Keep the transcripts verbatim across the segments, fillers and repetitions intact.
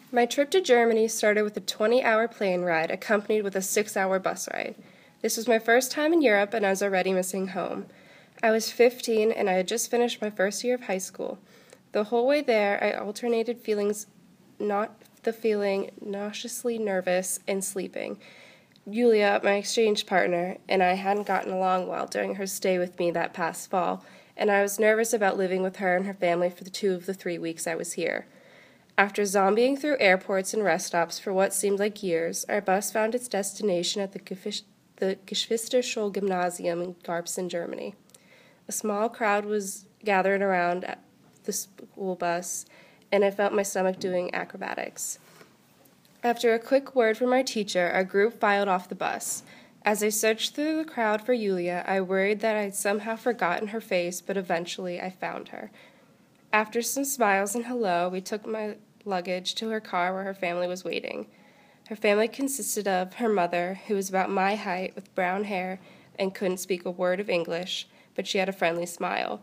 My trip to Germany started with a twenty-hour plane ride accompanied with a six-hour bus ride. This was my first time in Europe, and I was already missing home. I was fifteen, and I had just finished my first year of high school. The whole way there, I alternated feelings, not the feeling nauseously nervous and sleeping. Julia, my exchange partner, and I hadn't gotten along well during her stay with me that past fall, and I was nervous about living with her and her family for the two of the three weeks I was here. After zombieing through airports and rest stops for what seemed like years, our bus found its destination at the, Gefisch- the Geschwister-Scholl-Gymnasium in Garbsen, Germany. A small crowd was gathered around the school bus, and I felt my stomach doing acrobatics. After a quick word from our teacher, our group filed off the bus. As I searched through the crowd for Yulia, I worried that I'd somehow forgotten her face, but eventually I found her. After some smiles and hello, we took my luggage to her car where her family was waiting. Her family consisted of her mother, who was about my height with brown hair and couldn't speak a word of English, but she had a friendly smile.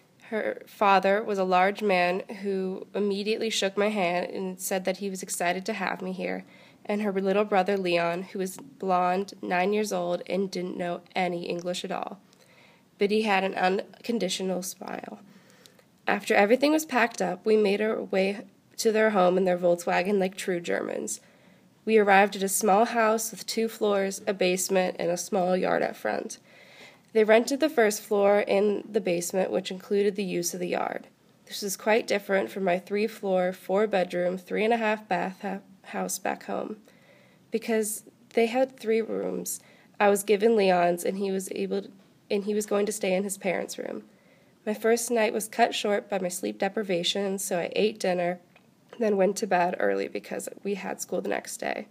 Her father was a large man who immediately shook my hand and said that he was excited to have me here, and her little brother Leon, who was blonde, nine years old, and didn't know any English at all. But he had an unconditional smile. After everything was packed up, we made our way to their home in their Volkswagen like true Germans. We arrived at a small house with two floors, a basement, and a small yard out front. They rented the first floor in the basement, which included the use of the yard. This was quite different from my three-floor, four-bedroom, three-and-a-half-bath ha- house back home. Because they had three rooms, I was given Leon's, and he was able to, and he was going to stay in his parents' room. My first night was cut short by my sleep deprivation, so I ate dinner, then went to bed early because we had school the next day.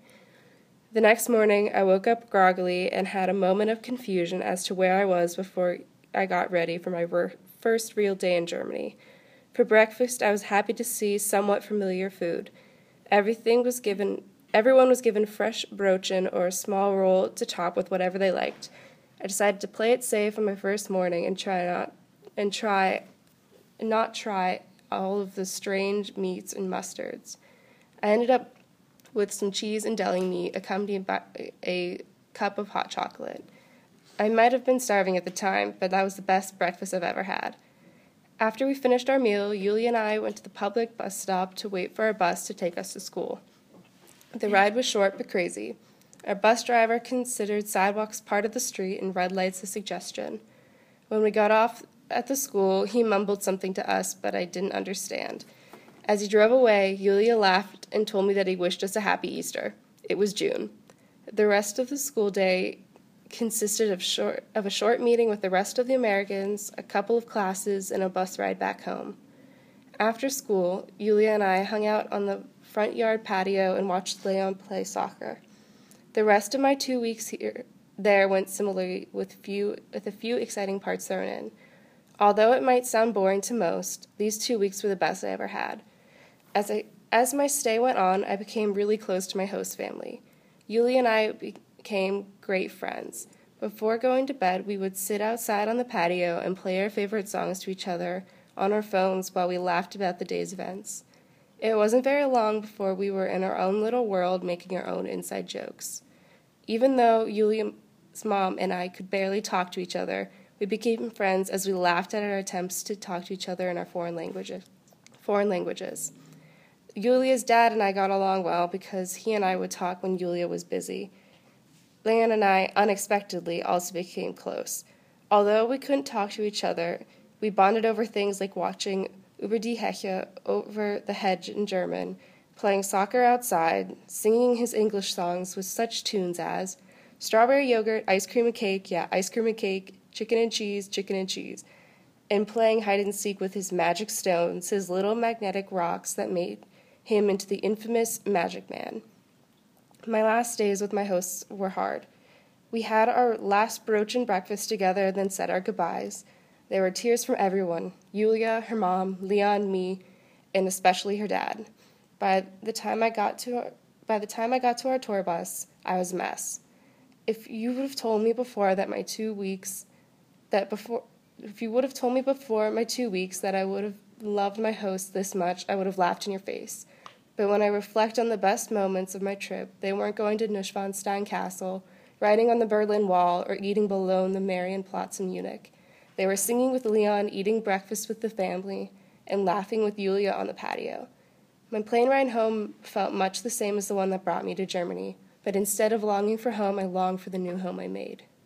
The next morning, I woke up groggily and had a moment of confusion as to where I was before I got ready for my ver- first real day in Germany. For breakfast, I was happy to see somewhat familiar food. Everything was given, everyone was given fresh brötchen or a small roll to top with whatever they liked. I decided to play it safe on my first morning and try not and try not try all of the strange meats and mustards. I ended up with some cheese and deli meat accompanied by a cup of hot chocolate. I might have been starving at the time, but that was the best breakfast I've ever had. After we finished our meal, Yulia and I went to the public bus stop to wait for our bus to take us to school. The ride was short but crazy. Our bus driver considered sidewalks part of the street and red lights a suggestion. When we got off at the school, he mumbled something to us, but I didn't understand. As he drove away, Yulia laughed and told me that he wished us a happy Easter. It was June. The rest of the school day consisted of short of a short meeting with the rest of the Americans, a couple of classes, and a bus ride back home. After school, Yulia and I hung out on the front yard patio and watched Leon play soccer. The rest of my two weeks here there went similarly with few with a few exciting parts thrown in. Although it might sound boring to most, these two weeks were the best I ever had. As I as my stay went on, I became really close to my host family. Yulia and I became great friends. Before going to bed, we would sit outside on the patio and play our favorite songs to each other on our phones while we laughed about the day's events. It wasn't very long before we were in our own little world making our own inside jokes. Even though Yulia's mom and I could barely talk to each other, we became friends as we laughed at our attempts to talk to each other in our foreign languages. Foreign languages. Yulia's dad and I got along well because he and I would talk when Yulia was busy. Leon and I, unexpectedly, also became close. Although we couldn't talk to each other, we bonded over things like watching Über die Heche, Over the Hedge in German, playing soccer outside, singing his English songs with such tunes as strawberry yogurt, ice cream and cake, yeah, ice cream and cake, chicken and cheese, chicken and cheese, and playing hide-and-seek with his magic stones, his little magnetic rocks that made him into the infamous Magic Man. My last days with my hosts were hard. We had our last brötchen breakfast together, then said our goodbyes. There were tears from everyone, Yulia, her mom, Leon, me, and especially her dad. By the time I got to our, by the time I got to our tour bus, I was a mess. If you would have told me before that my two weeks that before if you would have told me before my two weeks that I would have loved my host this much, I would have laughed in your face. But when I reflect on the best moments of my trip, they weren't going to Neuschwanstein Castle, riding on the Berlin Wall, or eating bologna the Marienplatz in Munich. They were singing with Leon, eating breakfast with the family, and laughing with Julia on the patio. My plane ride home felt much the same as the one that brought me to Germany, but instead of longing for home, I longed for the new home I made.